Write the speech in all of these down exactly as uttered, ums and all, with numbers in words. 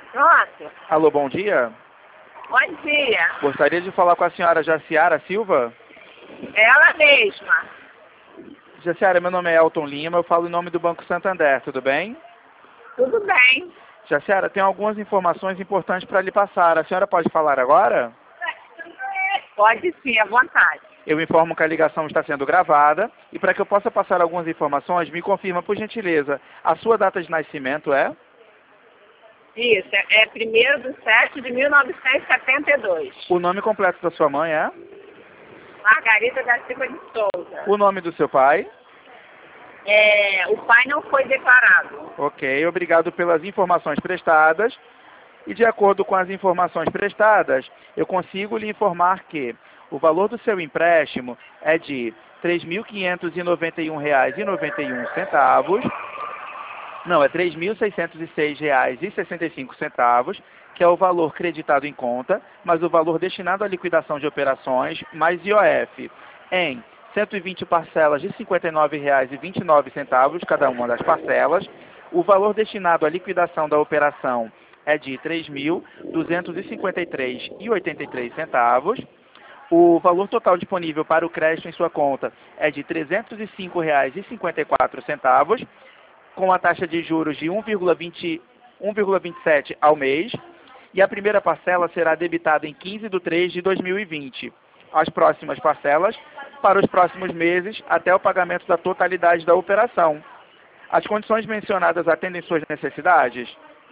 Pronto. Alô, bom dia. Bom dia. Gostaria de falar com a senhora Jaciara Silva. Ela mesma. Jaciara, meu nome é Elton Lima, eu falo em nome do Banco Santander, tudo bem? Tudo bem. Jaciara, tem algumas informações importantes para lhe passar. A senhora pode falar agora? Pode sim, à vontade. Eu informo que a ligação está sendo gravada e para que eu possa passar algumas informações, me confirma, por gentileza, a sua data de nascimento é? Isso, é, é primeiro de setembro de mil novecentos e setenta e dois. O nome completo da sua mãe é? Margarida da Silva de Souza. O nome do seu pai? É, o pai não foi declarado. Ok, obrigado pelas informações prestadas. E de acordo com as informações prestadas, eu consigo lhe informar que o valor do seu empréstimo é de três mil quinhentos e noventa e um reais e noventa e um centavos. Não, é três mil seiscentos e seis reais e sessenta e cinco centavos, que é o valor creditado em conta, mas o valor destinado à liquidação de operações mais I O F em cento e vinte parcelas de cinquenta e nove reais e vinte e nove centavos cada uma das parcelas. O valor destinado à liquidação da operação é de três mil duzentos e cinquenta e três reais e oitenta e três centavos. O valor total disponível para o crédito em sua conta é de trezentos e cinco reais e cinquenta e quatro centavos, com a taxa de juros de um vírgula vinte, um vírgula vinte e sete ao mês, e a primeira parcela será debitada em quinze de três de dois mil e vinte. As próximas parcelas para os próximos meses até o pagamento da totalidade da operação. As condições mencionadas atendem suas necessidades?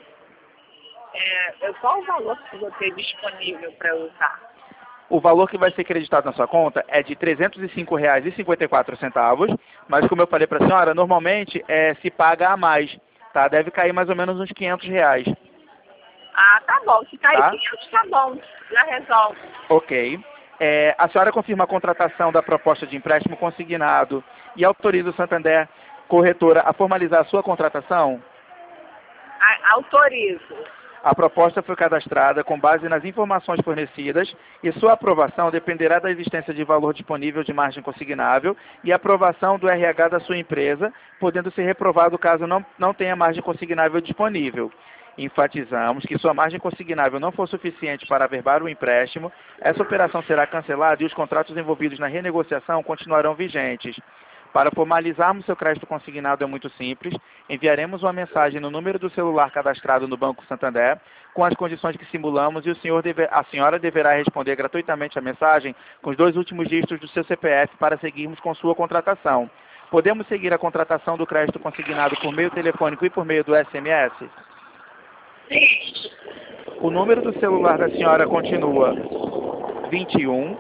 É, qual o valor que você tem disponível para usar? O valor que vai ser creditado na sua conta é de trezentos e cinco reais e cinquenta e quatro centavos, mas como eu falei para a senhora, normalmente é, se paga a mais, tá? Deve cair mais ou menos uns quinhentos reais. Ah, tá bom. Se cair Tá? quinhentos, tá bom. Já resolve. Ok. É, a senhora confirma a contratação da proposta de empréstimo consignado e autoriza o Santander Corretora a formalizar a sua contratação? A, autorizo. A proposta foi cadastrada com base nas informações fornecidas e sua aprovação dependerá da existência de valor disponível de margem consignável e aprovação do R H da sua empresa, podendo ser reprovado caso não, não tenha margem consignável disponível. Enfatizamos que sua margem consignável não for suficiente para averbar o empréstimo, essa operação será cancelada e os contratos envolvidos na renegociação continuarão vigentes. Para formalizarmos seu crédito consignado é muito simples. Enviaremos uma mensagem no número do celular cadastrado no Banco Santander, com as condições que simulamos, e o senhor deve, a senhora deverá responder gratuitamente a mensagem com os dois últimos dígitos do seu C P F para seguirmos com sua contratação. Podemos seguir a contratação do crédito consignado por meio telefônico e por meio do S M S? Sim. O número do celular da senhora continua vinte e um.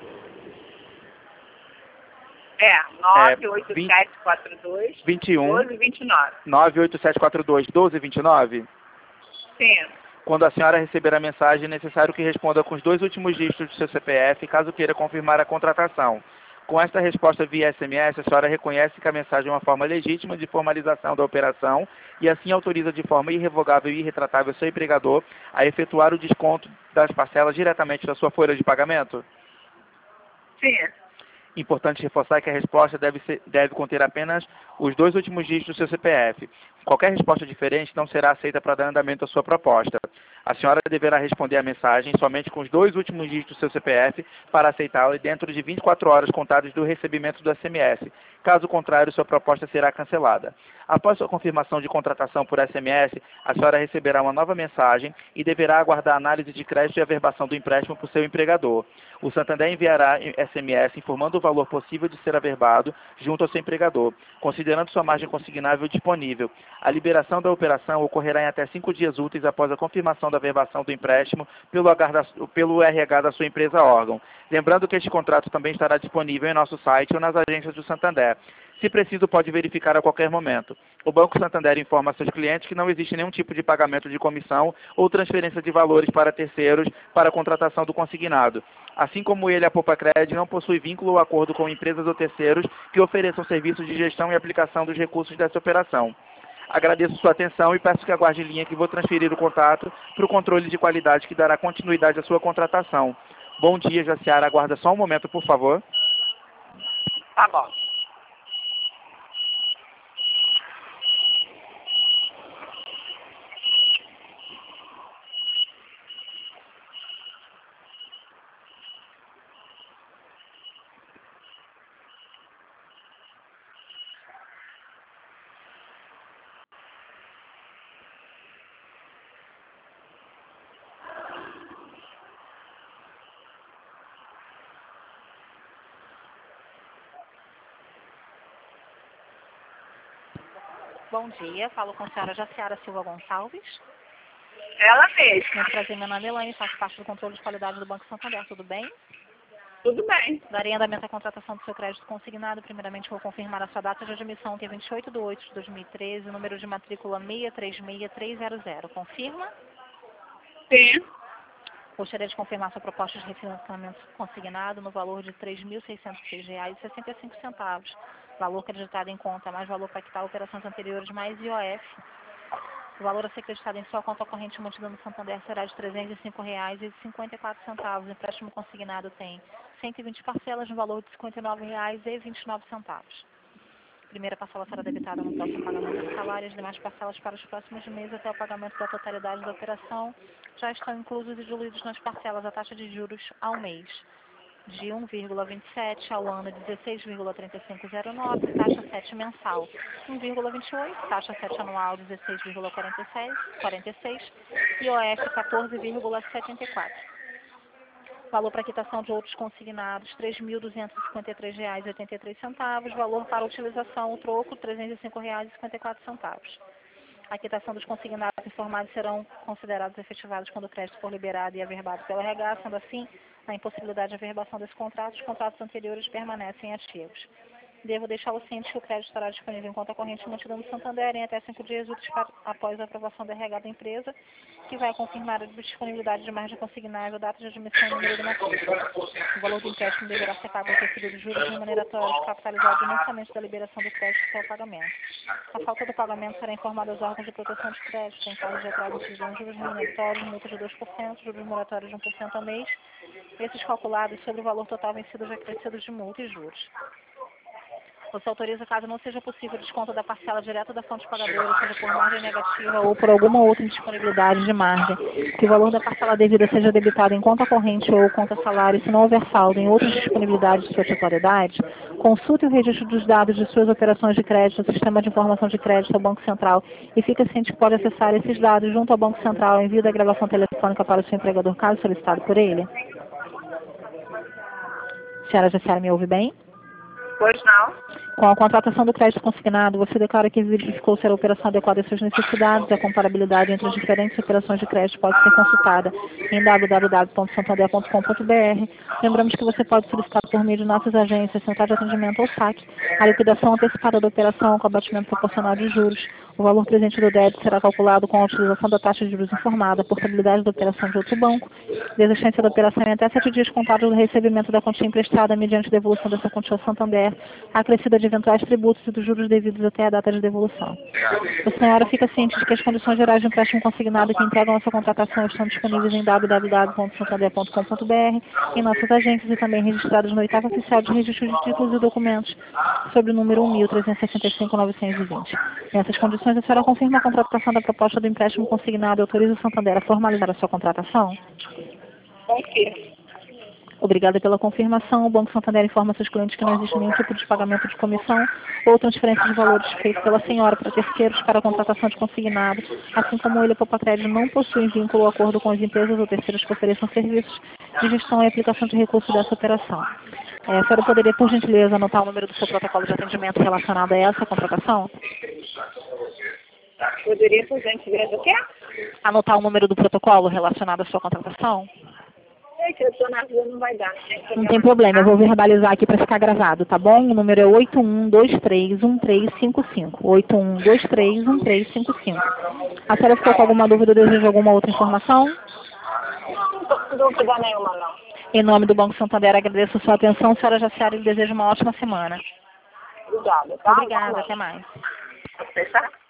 É, nove oito sete quatro dois, vinte e um, doze vinte e nove. nove oito sete quatro dois, doze vinte e nove? Sim. Quando a senhora receber a mensagem, é necessário que responda com os dois últimos dígitos do seu C P F, caso queira confirmar a contratação. Com esta resposta via S M S, a senhora reconhece que a mensagem é uma forma legítima de formalização da operação e assim autoriza de forma irrevogável e irretratável seu empregador a efetuar o desconto das parcelas diretamente da sua folha de pagamento? Sim. Importante reforçar que a resposta deve, ser, deve conter apenas os dois últimos dígitos do seu C P F. Qualquer resposta diferente não será aceita para dar andamento à sua proposta. A senhora deverá responder a mensagem somente com os dois últimos dígitos do seu C P F para aceitá-la dentro de vinte e quatro horas contadas do recebimento do S M S. Caso contrário, sua proposta será cancelada. Após sua confirmação de contratação por S M S, a senhora receberá uma nova mensagem e deverá aguardar a análise de crédito e averbação do empréstimo por seu empregador. O Santander enviará S M S informando o valor possível de ser averbado junto ao seu empregador, considerando sua margem consignável disponível. A liberação da operação ocorrerá em até cinco dias úteis após a confirmação da averbação do empréstimo pelo, H da, pelo R H da sua empresa órgão. Lembrando que este contrato também estará disponível em nosso site ou nas agências do Santander. Se preciso, pode verificar a qualquer momento. O Banco Santander informa a seus clientes que não existe nenhum tipo de pagamento de comissão ou transferência de valores para terceiros para a contratação do consignado. Assim como ele, a Poupa-Cred não possui vínculo ou acordo com empresas ou terceiros que ofereçam serviços de gestão e aplicação dos recursos dessa operação. Agradeço sua atenção e peço que aguarde em linha que vou transferir o contato para o controle de qualidade que dará continuidade à sua contratação. Bom dia, Jaciara. Aguarda só um momento, por favor. Tá bom. Bom dia, falo com a senhora Jaciara Silva Gonçalves. Ela mesma. Muito prazer, meu nome é Elaine, faço parte do controle de qualidade do Banco Santander, tudo bem? Tudo bem. Darei andamento à contratação do seu crédito consignado. Primeiramente, vou confirmar a sua data de admissão, que é vinte e oito de oito de dois mil e treze, número de matrícula seis três seis três zero zero. Confirma? Sim. Gostaria de confirmar sua proposta de refinanciamento consignado no valor de três mil seiscentos e seis reais e sessenta e cinco centavos. Valor acreditado em conta mais valor pactual, operações anteriores mais I O F. O valor a ser acreditado em sua conta corrente mantida no Santander será de trezentos e cinco reais e cinquenta e quatro centavos. O empréstimo consignado tem cento e vinte parcelas no valor de cinquenta e nove reais e vinte e nove centavos. A primeira parcela será debitada no próximo pagamento do salário. As demais parcelas para os próximos meses até o pagamento da totalidade da operação já estão inclusos e diluídos nas parcelas a taxa de juros ao mês de um vírgula vinte e sete, ao ano dezesseis vírgula trinta e cinco zero nove, taxa sete mensal um vírgula vinte e oito, taxa sete anual dezesseis vírgula quarenta e seis, quarenta e seis e O F quatorze vírgula setenta e quatro. Valor para quitação de outros consignados, três mil duzentos e cinquenta e três reais e oitenta e três centavos. Valor para utilização, o troco, trezentos e cinco reais e cinquenta e quatro centavos. A quitação dos consignados informados serão considerados efetivados quando o crédito for liberado e averbado pela R H. Sendo assim, na impossibilidade de averbação desse contrato, os contratos anteriores permanecem ativos. Devo deixá-lo ciente que o crédito estará disponível em conta corrente mantida no Santander em até cinco dias úteis após a aprovação da R H da empresa, que vai confirmar a disponibilidade de margem consignável, data de admissão e número de matrícula. O valor do empréstimo deverá ser pago ao tecido de juros remuneratórios capitalizados imensamente da liberação do crédito até o pagamento. A falta do pagamento será informada aos órgãos de proteção de crédito. Em caso de atraso, serão juros remuneratórios, multa de dois por cento, juros moratórios de um por cento ao mês, esses calculados sobre o valor total vencido já acrescidos de multa e juros. Você autoriza, caso não seja possível, desconto da parcela direta da fonte pagadora, seja por margem negativa ou por alguma outra indisponibilidade de margem, que o valor da parcela devida seja debitado em conta corrente ou conta salário, se não houver saldo em outras disponibilidades de sua titularidade, consulte o registro dos dados de suas operações de crédito no Sistema de Informação de Crédito ao Banco Central e fique ciente que pode acessar esses dados junto ao Banco Central em via da gravação telefônica para o seu empregador, caso solicitado por ele. Senhora Jaciara, me ouve bem? Pois não. Com a contratação do crédito consignado, você declara que verificou se a operação adequada às suas necessidades. A comparabilidade entre as diferentes operações de crédito pode ser consultada em w w w ponto santander ponto com ponto b r. Lembramos que você pode solicitar por meio de nossas agências, central de atendimento ou saque, a liquidação antecipada da operação com abatimento proporcional de juros. O valor presente do débito será calculado com a utilização da taxa de juros informada, a portabilidade da operação de outro banco, desistência da operação em até sete dias contados do recebimento da quantia emprestada mediante devolução dessa quantia ao Santander, acrescida de eventuais tributos e dos juros devidos até a data de devolução. A senhora fica ciente de que as condições gerais de empréstimo consignado que integram a sua contratação estão disponíveis em w w w ponto santander ponto com ponto b r, em nossas agências e também registradas no oitavo Oficial de Registro de Títulos e Documentos, sob o número um mil trezentos e sessenta e cinco mil novecentos e vinte. Nessas condições, a senhora confirma a contratação da proposta do empréstimo consignado e autoriza o Santander a formalizar a sua contratação? Confirmo. Obrigada pela confirmação. O Banco Santander informa seus clientes que não existe nenhum tipo de pagamento de comissão ou transferência de valores feito pela senhora para terceiros para a contratação de consignado, assim como ele, a Popacred, não possui vínculo ou acordo com as empresas ou terceiros que ofereçam serviços de gestão e aplicação de recursos dessa operação. É, a senhora poderia, por gentileza, anotar o número do seu protocolo de atendimento relacionado a essa contratação? Poderia, por gentileza, o quê? Anotar o número do protocolo relacionado à sua contratação? É que eu estou na rua, não vai dar. Não tem problema, eu vou verbalizar aqui para ficar gravado, tá bom? O número é oito um dois três um três cinco cinco. oito um dois três um três cinco cinco. A senhora ficou com alguma dúvida ou deseja alguma outra informação? Não estou com dúvida nenhuma, não. Em nome do Banco Santander, agradeço a sua atenção. Senhora Jaciara, e desejo uma ótima semana. Obrigada, tá? Obrigada, até mais. Pode fechar?